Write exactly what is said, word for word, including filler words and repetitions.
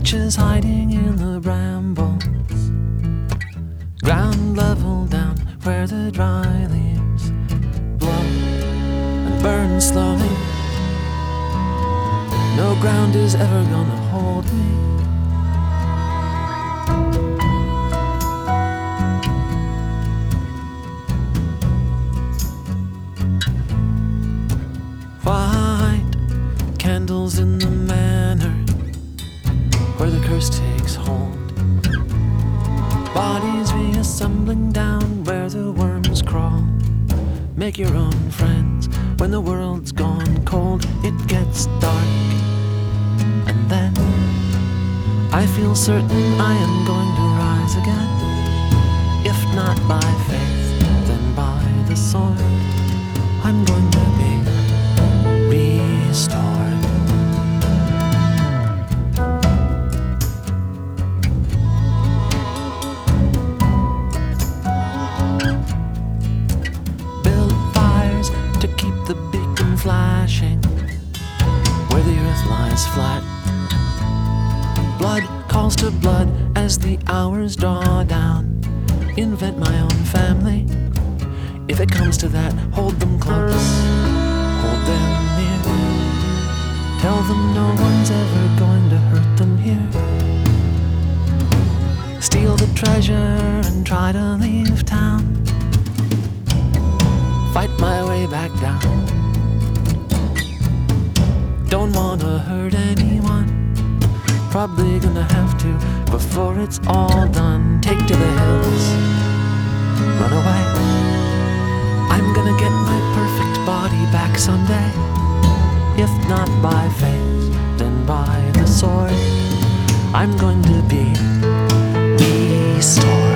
witches hiding in the brambles, ground level down where the dry leaves blow and burn slowly. No ground is ever gonna hold me. White candles in the manor where the curse takes hold, bodies reassembling down where the worms crawl. Make your own friends when the world's gone cold. It gets dark, and then I feel certain I am going to rise again. If not by faith, then by the sword. I'm going to be restored. Build fires to keep the beacon flashing where the earth lies flat. Blood calls to blood as the hours draw down. Invent my own family. If it comes to that, hold them close, hold them near. Tell them no one's ever going to hurt them here. Steal the treasure and try to leave town. Fight my way back down. Don't wanna hurt anyone. Probably gonna have to before it's all done. Take to the hills, run away. I'm gonna get my perfect body back someday. If not by faith, then by the sword. I'm going to be restored.